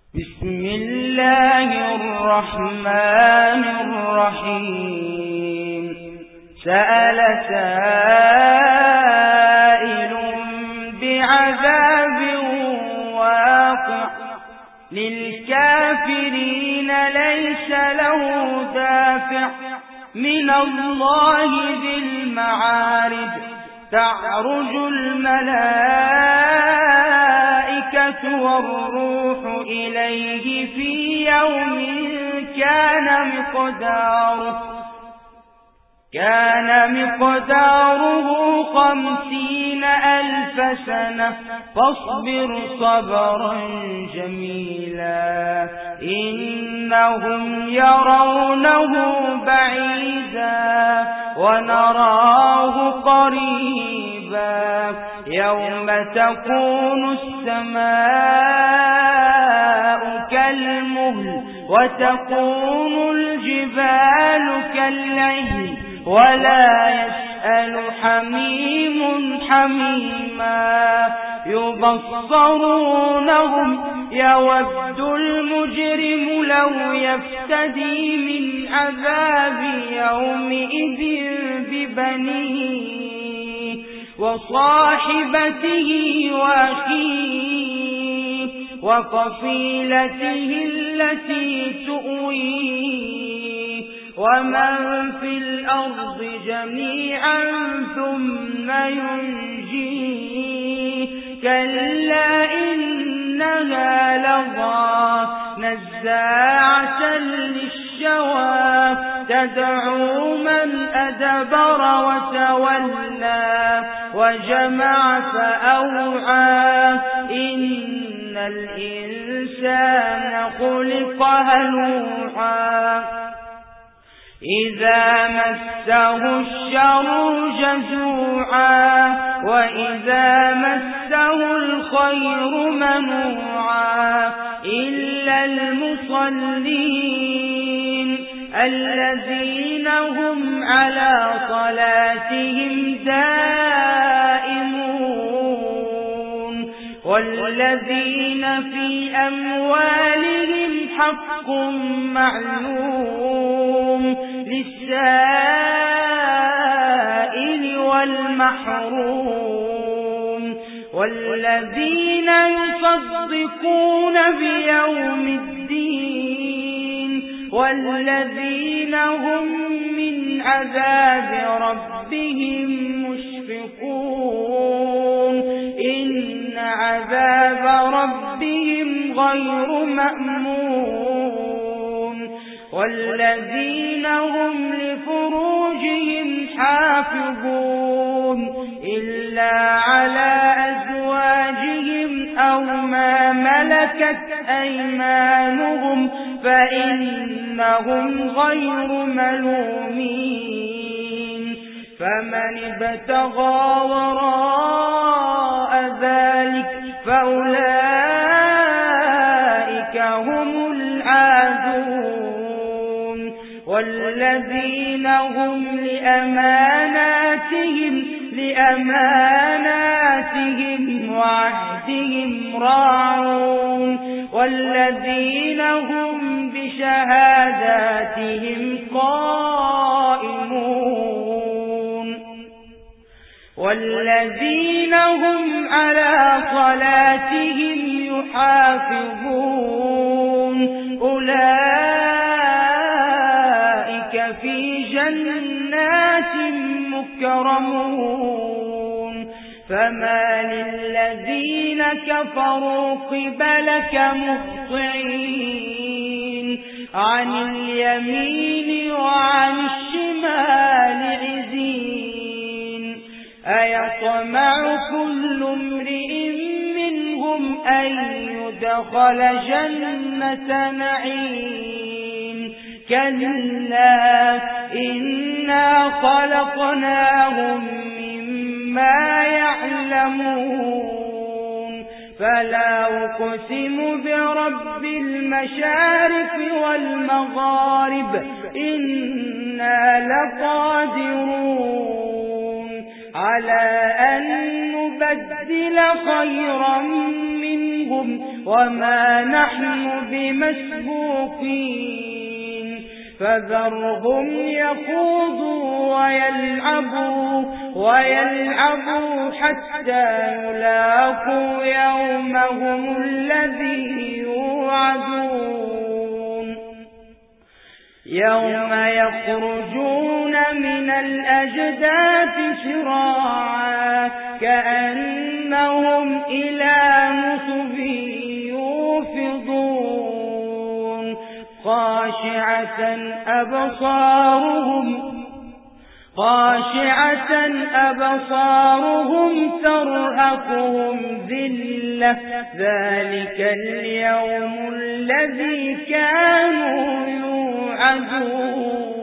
بسم الله الرحمن الرحيم سأل سائل بعذاب واقع للكافرين ليس له دافع من الله ذي المعارج تعرج الملائكة والروح إليه في يوم كان مقداره 50,000 سنة فاصبر صبرا جميلا إنهم يرونه بعيدا ونراه قريبا يوم تكون السماء كالمهل وتكون الجبال كالعهن ولا يسأل حميم حميما يبصرونهم يود المجرم لو يفتدي من عذاب يومئذ ببنيه وصاحبته وأخيه وفصيلته التي تؤويه ومن في الأرض جميعا ثم ينجيه كلا إنها لظى نزاعة للشوى تدعو من أدبر وتولى وجمع فأوعى إن الإنسان خلق هلوعا إذا مسه الشر جزوعا وإذا مسه الخير منوعا إلا المصلين الذين هم على صلاتهم دائمون والذين في أموالهم حق معلوم للسائل والمحروم والذين يصدقون بيوم الدين والذين هم من عذاب ربهم مشفقون إن عذاب ربهم غير مأمون والذين هم لفروجهم حافظون إلا على أزواجهم أو ما ملكت أيمانهم فإنهم غير ملومين فمن ابتغى وراء ذلك فأولئك هم العادون والذين هم لأماناتهم وعهدهم راعون والذين هم بشهاداتهم قائمون والذين هم على صلاتهم يحافظون أولئك في جنات مكرمون فما للذين كفروا قبلك مهطعين عن اليمين وعن الشمال عزين أيطمع كل امرئ منهم أن يدخل جنة نعيم كلا إنا خلقناهم مما يعلمون فلا أقسم برب المشارق والمغارب إنا لقادرون على أن نبدل خيرا منهم وما نحن بمسبوقين فذرهم يخوضوا ويلعبوا حتى يلاقوا يومهم الذي يوعدون يوم يخرجون من الأجداث سراعا كأنهم إلى نصب يوفضون خاشعة أبصارهم ترهقهم ذلة ذلك اليوم الذي كانوا يوعدون